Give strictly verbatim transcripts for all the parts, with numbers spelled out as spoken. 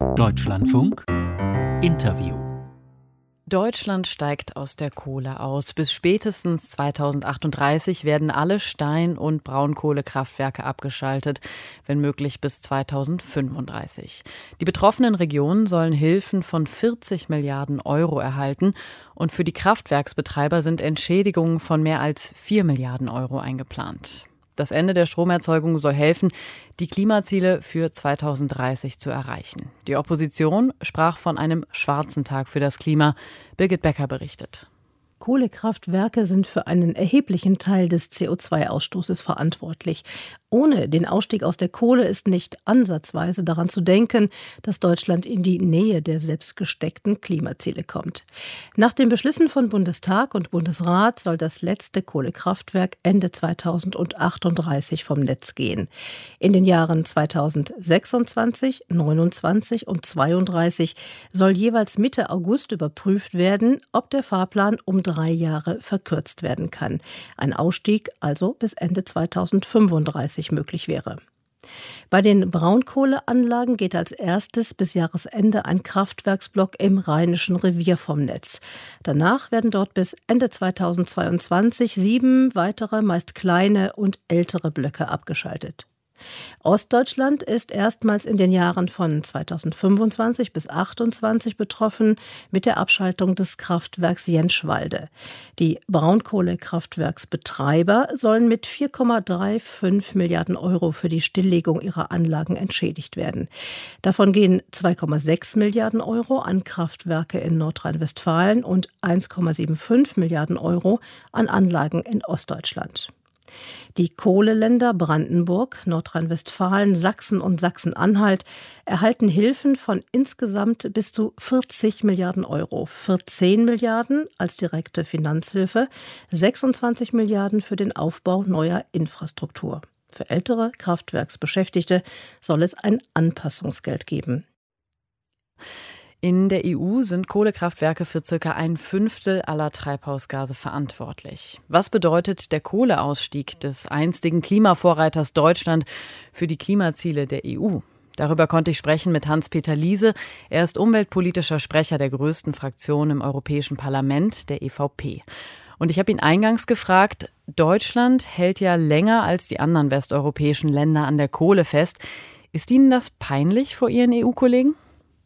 Deutschlandfunk Interview. Deutschland steigt aus der Kohle aus. Bis spätestens zweitausendachtunddreißig werden alle Stein- und Braunkohlekraftwerke abgeschaltet, wenn möglich bis zweitausendfünfunddreißig. Die betroffenen Regionen sollen Hilfen von vierzig Milliarden Euro erhalten und für die Kraftwerksbetreiber sind Entschädigungen von mehr als vier Milliarden Euro eingeplant. Das Ende der Stromerzeugung soll helfen, die Klimaziele für zweitausenddreißig zu erreichen. Die Opposition sprach von einem schwarzen Tag für das Klima. Birgit Becker berichtet. Kohlekraftwerke sind für einen erheblichen Teil des C O zwei Ausstoßes verantwortlich. Ohne den Ausstieg aus der Kohle ist nicht ansatzweise daran zu denken, dass Deutschland in die Nähe der selbst gesteckten Klimaziele kommt. Nach den Beschlüssen von Bundestag und Bundesrat soll das letzte Kohlekraftwerk Ende zweitausendachtunddreißig vom Netz gehen. In den Jahren zweitausendsechsundzwanzig, neunundzwanzig und zweiunddreißig soll jeweils Mitte August überprüft werden, ob der Fahrplan um drei Jahre verkürzt werden kann. Ein Ausstieg also bis Ende zweitausendfünfunddreißig möglich wäre. Bei den Braunkohleanlagen geht als erstes bis Jahresende ein Kraftwerksblock im Rheinischen Revier vom Netz. Danach werden dort bis Ende zweitausendzweiundzwanzig sieben weitere, meist kleine und ältere Blöcke abgeschaltet. Ostdeutschland ist erstmals in den Jahren von zweitausendfünfundzwanzig bis achtundzwanzig betroffen mit der Abschaltung des Kraftwerks Jentschwalde. Die Braunkohlekraftwerksbetreiber sollen mit vier Komma fünfunddreißig Milliarden Euro für die Stilllegung ihrer Anlagen entschädigt werden. Davon gehen zwei Komma sechs Milliarden Euro an Kraftwerke in Nordrhein-Westfalen und eins Komma fünfundsiebzig Milliarden Euro an Anlagen in Ostdeutschland. Die Kohleländer Brandenburg, Nordrhein-Westfalen, Sachsen und Sachsen-Anhalt erhalten Hilfen von insgesamt bis zu vierzig Milliarden Euro. vierzehn Milliarden als direkte Finanzhilfe, sechsundzwanzig Milliarden für den Aufbau neuer Infrastruktur. Für ältere Kraftwerksbeschäftigte soll es ein Anpassungsgeld geben. In der E U sind Kohlekraftwerke für circa ein Fünftel aller Treibhausgase verantwortlich. Was bedeutet der Kohleausstieg des einstigen Klimavorreiters Deutschland für die Klimaziele der E U? Darüber konnte ich sprechen mit Hans-Peter Liese. Er ist umweltpolitischer Sprecher der größten Fraktion im Europäischen Parlament, der E V P. Und ich habe ihn eingangs gefragt, Deutschland hält ja länger als die anderen westeuropäischen Länder an der Kohle fest. Ist Ihnen das peinlich vor Ihren E U-Kollegen?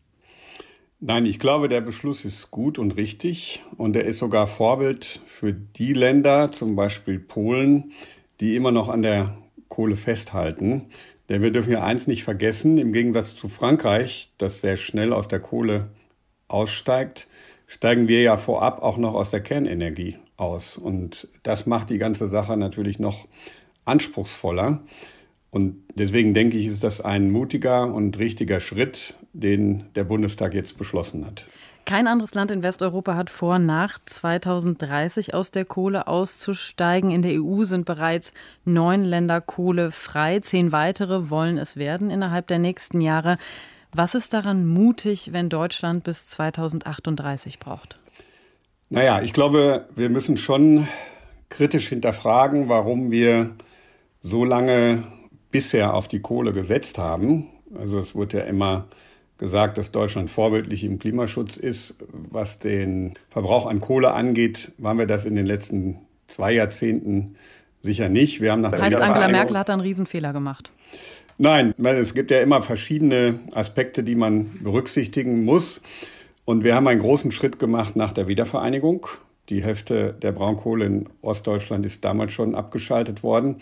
Nein, ich glaube, der Beschluss ist gut und richtig und er ist sogar Vorbild für die Länder, zum Beispiel Polen, die immer noch an der Kohle festhalten. Denn wir dürfen ja eins nicht vergessen, im Gegensatz zu Frankreich, das sehr schnell aus der Kohle aussteigt, steigen wir ja vorab auch noch aus der Kernenergie aus. Und das macht die ganze Sache natürlich noch anspruchsvoller. Und deswegen denke ich, ist das ein mutiger und richtiger Schritt, den der Bundestag jetzt beschlossen hat. Kein anderes Land in Westeuropa hat vor, nach zweitausenddreißig aus der Kohle auszusteigen. In der E U sind bereits neun Länder kohlefrei. Zehn weitere wollen es werden innerhalb der nächsten Jahre. Was ist daran mutig, wenn Deutschland bis zweitausendachtunddreißig braucht? Naja, ich glaube, wir müssen schon kritisch hinterfragen, warum wir so lange bisher auf die Kohle gesetzt haben. Also es wurde ja immer gesagt, dass Deutschland vorbildlich im Klimaschutz ist. Was den Verbrauch an Kohle angeht, waren wir das in den letzten zwei Jahrzehnten sicher nicht. Wir haben nach das heißt, Angela Merkel hat da einen Riesenfehler gemacht? Nein, weil es gibt ja immer verschiedene Aspekte, die man berücksichtigen muss. Und wir haben einen großen Schritt gemacht nach der Wiedervereinigung. Die Hälfte der Braunkohle in Ostdeutschland ist damals schon abgeschaltet worden.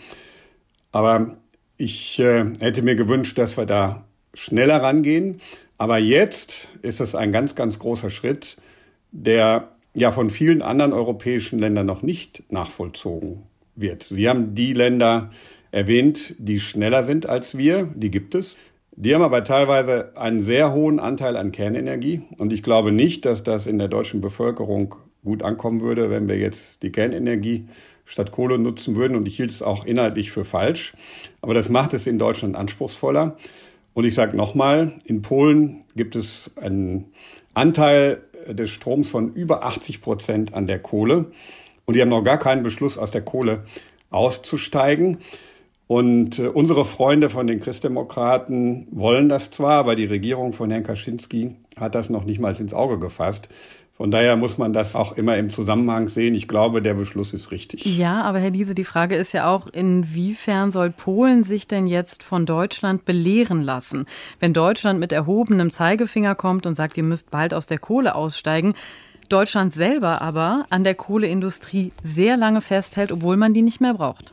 Aber ich äh, hätte mir gewünscht, dass wir da schneller rangehen. Aber jetzt ist es ein ganz, ganz großer Schritt, der ja von vielen anderen europäischen Ländern noch nicht nachvollzogen wird. Sie haben die Länder erwähnt, die schneller sind als wir, die gibt es. Die haben aber teilweise einen sehr hohen Anteil an Kernenergie. Und ich glaube nicht, dass das in der deutschen Bevölkerung gut ankommen würde, wenn wir jetzt die Kernenergie statt Kohle nutzen würden. Und ich hielt es auch inhaltlich für falsch. Aber das macht es in Deutschland anspruchsvoller. Und ich sage nochmal, in Polen gibt es einen Anteil des Stroms von über achtzig Prozent an der Kohle. Und die haben noch gar keinen Beschluss, aus der Kohle auszusteigen. Und äh, unsere Freunde von den Christdemokraten wollen das zwar, aber die Regierung von Herrn Kaczynski hat das noch nicht mal ins Auge gefasst. Von daher muss man das auch immer im Zusammenhang sehen. Ich glaube, der Beschluss ist richtig. Ja, aber Herr Liese, die Frage ist ja auch, inwiefern soll Polen sich denn jetzt von Deutschland belehren lassen? Wenn Deutschland mit erhobenem Zeigefinger kommt und sagt, ihr müsst bald aus der Kohle aussteigen, Deutschland selber aber an der Kohleindustrie sehr lange festhält, obwohl man die nicht mehr braucht.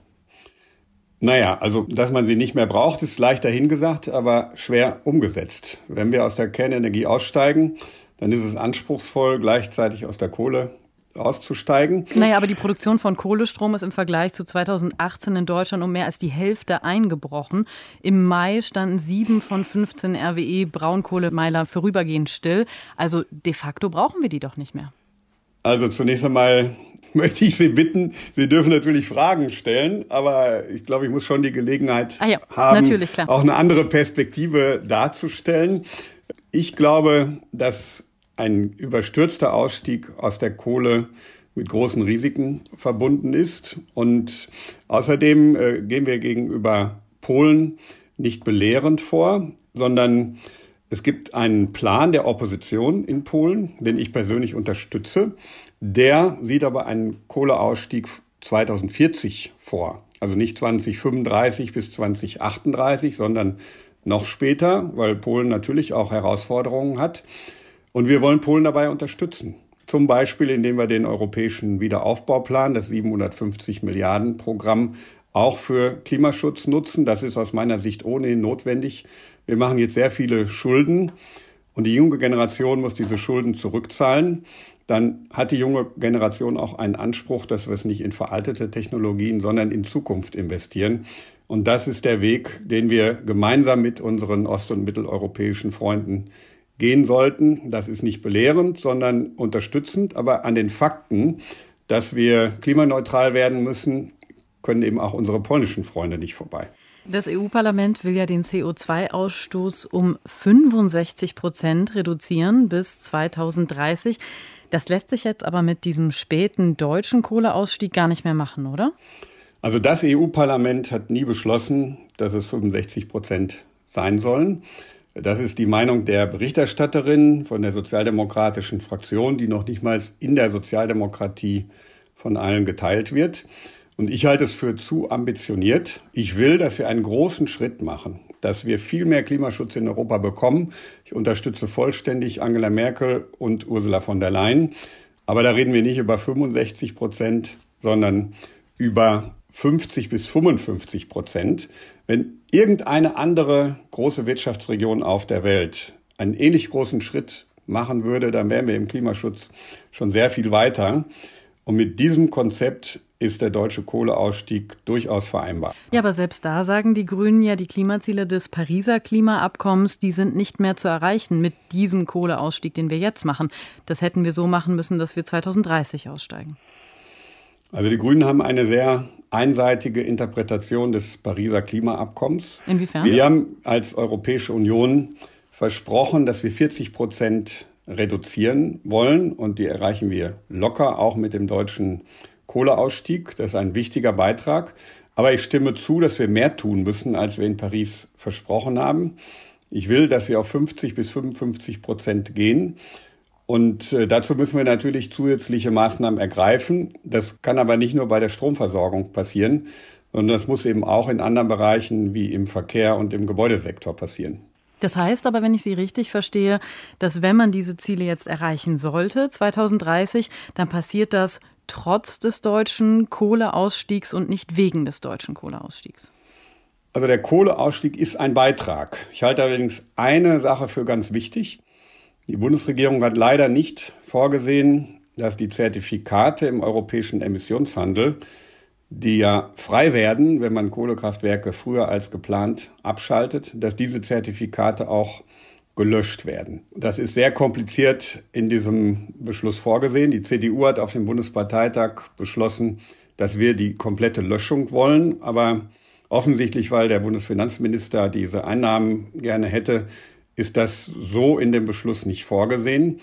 Naja, also, dass man sie nicht mehr braucht, ist leicht dahingesagt, aber schwer umgesetzt. Wenn wir aus der Kernenergie aussteigen, dann ist es anspruchsvoll, gleichzeitig aus der Kohle auszusteigen. Naja, aber die Produktion von Kohlestrom ist im Vergleich zu zweitausendachtzehn in Deutschland um mehr als die Hälfte eingebrochen. Im Mai standen sieben von fünfzehn R W E-Braunkohlemeiler vorübergehend still. Also de facto brauchen wir die doch nicht mehr. Also zunächst einmal möchte ich Sie bitten, Sie dürfen natürlich Fragen stellen, aber ich glaube, ich muss schon die Gelegenheit ah ja, haben, natürlich, klar. auch eine andere Perspektive darzustellen. Ich glaube, dass ein überstürzter Ausstieg aus der Kohle mit großen Risiken verbunden ist. Und außerdem äh, gehen wir gegenüber Polen nicht belehrend vor, sondern es gibt einen Plan der Opposition in Polen, den ich persönlich unterstütze. Der sieht aber einen Kohleausstieg zweitausendvierzig vor. Also nicht zweitausendfünfunddreißig bis zweitausendachtunddreißig, sondern noch später, weil Polen natürlich auch Herausforderungen hat. Und wir wollen Polen dabei unterstützen. Zum Beispiel, indem wir den europäischen Wiederaufbauplan, das siebenhundertfünfzig Milliarden Programm, auch für Klimaschutz nutzen. Das ist aus meiner Sicht ohnehin notwendig. Wir machen jetzt sehr viele Schulden und die junge Generation muss diese Schulden zurückzahlen. Dann hat die junge Generation auch einen Anspruch, dass wir es nicht in veraltete Technologien, sondern in Zukunft investieren. Und das ist der Weg, den wir gemeinsam mit unseren ost- und mitteleuropäischen Freunden gehen sollten. Das ist nicht belehrend, sondern unterstützend. Aber an den Fakten, dass wir klimaneutral werden müssen, können eben auch unsere polnischen Freunde nicht vorbei. Das E U-Parlament will ja den C O zwei Ausstoß um fünfundsechzig Prozent reduzieren bis zweitausenddreißig. Das lässt sich jetzt aber mit diesem späten deutschen Kohleausstieg gar nicht mehr machen, oder? Also das E U-Parlament hat nie beschlossen, dass es fünfundsechzig Prozent sein sollen. Das ist die Meinung der Berichterstatterin von der sozialdemokratischen Fraktion, die noch nicht mal in der Sozialdemokratie von allen geteilt wird. Und ich halte es für zu ambitioniert. Ich will, dass wir einen großen Schritt machen, dass wir viel mehr Klimaschutz in Europa bekommen. Ich unterstütze vollständig Angela Merkel und Ursula von der Leyen. Aber da reden wir nicht über fünfundsechzig Prozent, sondern über fünfzig bis fünfundfünfzig Prozent. Wenn irgendeine andere große Wirtschaftsregion auf der Welt einen ähnlich großen Schritt machen würde, dann wären wir im Klimaschutz schon sehr viel weiter. Und mit diesem Konzept ist der deutsche Kohleausstieg durchaus vereinbar. Ja, aber selbst da sagen die Grünen ja, die Klimaziele des Pariser Klimaabkommens, die sind nicht mehr zu erreichen mit diesem Kohleausstieg, den wir jetzt machen. Das hätten wir so machen müssen, dass wir zweitausenddreißig aussteigen. Also die Grünen haben eine sehr einseitige Interpretation des Pariser Klimaabkommens. Inwiefern? Wir haben als Europäische Union versprochen, dass wir vierzig Prozent reduzieren wollen und die erreichen wir locker, auch mit dem deutschen Kohleausstieg. Das ist ein wichtiger Beitrag. Aber ich stimme zu, dass wir mehr tun müssen, als wir in Paris versprochen haben. Ich will, dass wir auf fünfzig bis fünfundfünfzig Prozent gehen. Und äh, dazu müssen wir natürlich zusätzliche Maßnahmen ergreifen. Das kann aber nicht nur bei der Stromversorgung passieren, sondern das muss eben auch in anderen Bereichen wie im Verkehr und im Gebäudesektor passieren. Das heißt aber, wenn ich Sie richtig verstehe, dass wenn man diese Ziele jetzt erreichen sollte, zweitausenddreißig, dann passiert das trotz des deutschen Kohleausstiegs und nicht wegen des deutschen Kohleausstiegs. Also der Kohleausstieg ist ein Beitrag. Ich halte allerdings eine Sache für ganz wichtig. Die Bundesregierung hat leider nicht vorgesehen, dass die Zertifikate im europäischen Emissionshandel, die ja frei werden, wenn man Kohlekraftwerke früher als geplant abschaltet, dass diese Zertifikate auch gelöscht werden. Das ist sehr kompliziert in diesem Beschluss vorgesehen. Die C D U hat auf dem Bundesparteitag beschlossen, dass wir die komplette Löschung wollen. Aber offensichtlich, weil der Bundesfinanzminister diese Einnahmen gerne hätte, ist das so in dem Beschluss nicht vorgesehen.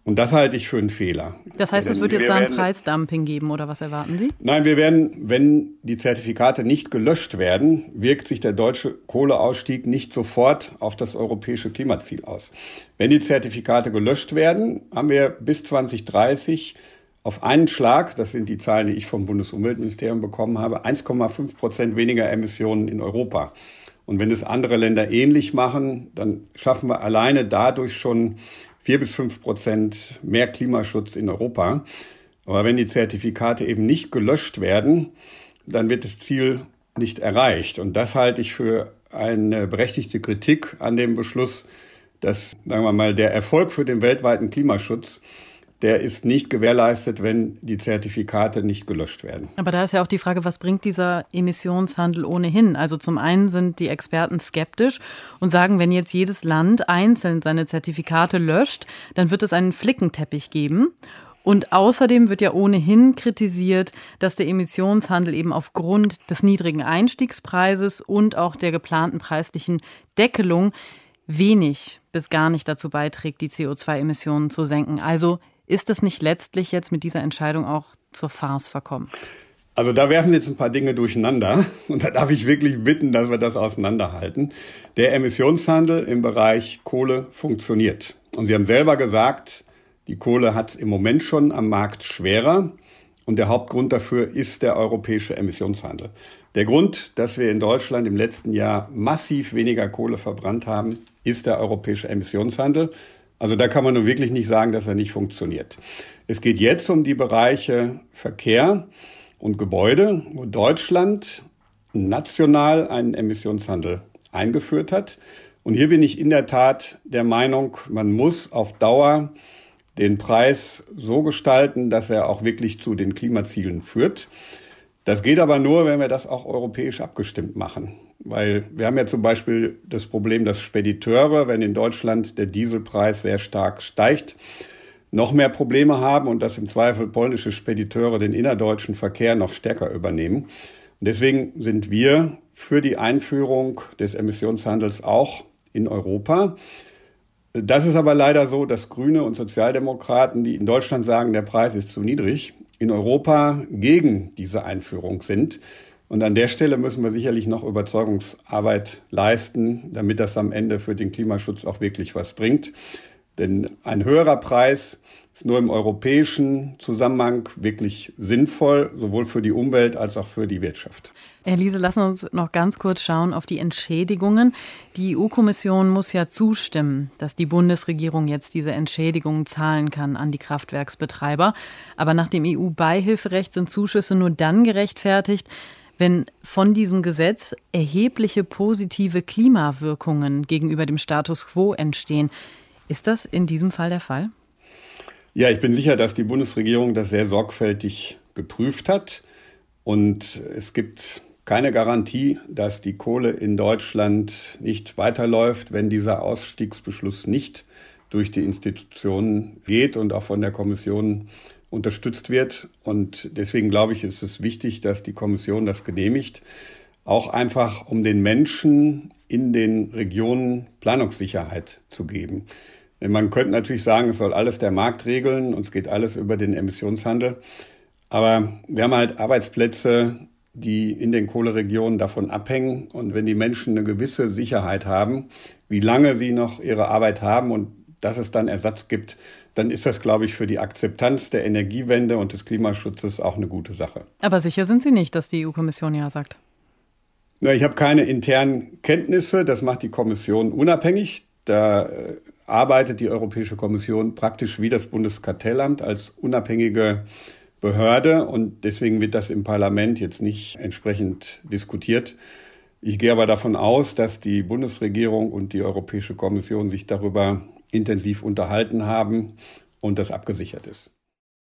Und das halte ich für einen Fehler. Das heißt, es wird jetzt da ein Preisdumping geben, oder was erwarten Sie? Nein, wir werden, wenn die Zertifikate nicht gelöscht werden, wirkt sich der deutsche Kohleausstieg nicht sofort auf das europäische Klimaziel aus. Wenn die Zertifikate gelöscht werden, haben wir bis zwanzig dreißig auf einen Schlag, das sind die Zahlen, die ich vom Bundesumweltministerium bekommen habe, eins Komma fünf Prozent weniger Emissionen in Europa. Und wenn es andere Länder ähnlich machen, dann schaffen wir alleine dadurch schon vier bis fünf Prozent mehr Klimaschutz in Europa. Aber wenn die Zertifikate eben nicht gelöscht werden, dann wird das Ziel nicht erreicht. Und das halte ich für eine berechtigte Kritik an dem Beschluss, dass, sagen wir mal, der Erfolg für den weltweiten Klimaschutz, der ist nicht gewährleistet, wenn die Zertifikate nicht gelöscht werden. Aber da ist ja auch die Frage, was bringt dieser Emissionshandel ohnehin? Also zum einen sind die Experten skeptisch und sagen, wenn jetzt jedes Land einzeln seine Zertifikate löscht, dann wird es einen Flickenteppich geben. Und außerdem wird ja ohnehin kritisiert, dass der Emissionshandel eben aufgrund des niedrigen Einstiegspreises und auch der geplanten preislichen Deckelung wenig bis gar nicht dazu beiträgt, die C O zwei Emissionen zu senken. Also ist es nicht letztlich jetzt mit dieser Entscheidung auch zur Farce verkommen? Also da werfen jetzt ein paar Dinge durcheinander und da darf ich wirklich bitten, dass wir das auseinanderhalten. Der Emissionshandel im Bereich Kohle funktioniert. Und Sie haben selber gesagt, die Kohle hat es im Moment schon am Markt schwerer und der Hauptgrund dafür ist der europäische Emissionshandel. Der Grund, dass wir in Deutschland im letzten Jahr massiv weniger Kohle verbrannt haben, ist der europäische Emissionshandel. Also da kann man nun wirklich nicht sagen, dass er nicht funktioniert. Es geht jetzt um die Bereiche Verkehr und Gebäude, wo Deutschland national einen Emissionshandel eingeführt hat. Und hier bin ich in der Tat der Meinung, man muss auf Dauer den Preis so gestalten, dass er auch wirklich zu den Klimazielen führt. Das geht aber nur, wenn wir das auch europäisch abgestimmt machen. Weil wir haben ja zum Beispiel das Problem, dass Spediteure, wenn in Deutschland der Dieselpreis sehr stark steigt, noch mehr Probleme haben und dass im Zweifel polnische Spediteure den innerdeutschen Verkehr noch stärker übernehmen. Und deswegen sind wir für die Einführung des Emissionshandels auch in Europa. Das ist aber leider so, dass Grüne und Sozialdemokraten, die in Deutschland sagen, der Preis ist zu niedrig, in Europa gegen diese Einführung sind. Und an der Stelle müssen wir sicherlich noch Überzeugungsarbeit leisten, damit das am Ende für den Klimaschutz auch wirklich was bringt. Denn ein höherer Preis ist nur im europäischen Zusammenhang wirklich sinnvoll, sowohl für die Umwelt als auch für die Wirtschaft. Herr Liese, lassen wir uns noch ganz kurz schauen auf die Entschädigungen. Die E U-Kommission muss ja zustimmen, dass die Bundesregierung jetzt diese Entschädigungen zahlen kann an die Kraftwerksbetreiber. Aber nach dem E U-Beihilferecht sind Zuschüsse nur dann gerechtfertigt, wenn von diesem Gesetz erhebliche positive Klimawirkungen gegenüber dem Status quo entstehen. Ist das in diesem Fall der Fall? Ja, ich bin sicher, dass die Bundesregierung das sehr sorgfältig geprüft hat. Und es gibt keine Garantie, dass die Kohle in Deutschland nicht weiterläuft, wenn dieser Ausstiegsbeschluss nicht durch die Institutionen geht und auch von der Kommission unterstützt wird. Und deswegen glaube ich, ist es wichtig, dass die Kommission das genehmigt. Auch einfach, um den Menschen in den Regionen Planungssicherheit zu geben. Denn man könnte natürlich sagen, es soll alles der Markt regeln und es geht alles über den Emissionshandel. Aber wir haben halt Arbeitsplätze, die in den Kohleregionen davon abhängen. Und wenn die Menschen eine gewisse Sicherheit haben, wie lange sie noch ihre Arbeit haben und dass es dann Ersatz gibt, dann ist das, glaube ich, für die Akzeptanz der Energiewende und des Klimaschutzes auch eine gute Sache. Aber sicher sind Sie nicht, dass die E U-Kommission ja sagt? Na, ich habe keine internen Kenntnisse. Das macht die Kommission unabhängig. Da äh, arbeitet die Europäische Kommission praktisch wie das Bundeskartellamt als unabhängige Behörde. Und deswegen wird das im Parlament jetzt nicht entsprechend diskutiert. Ich gehe aber davon aus, dass die Bundesregierung und die Europäische Kommission sich darüber intensiv unterhalten haben und das abgesichert ist.